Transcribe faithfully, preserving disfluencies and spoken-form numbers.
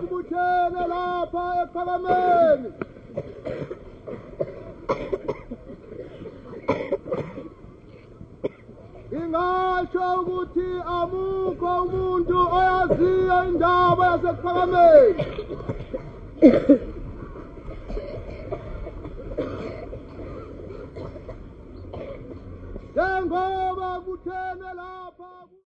sibuthene lapha ePhalamende. Ingasho ukuthi amukho umuntu oyaziyo indaba yasePhalamende. Njengoba kuthene la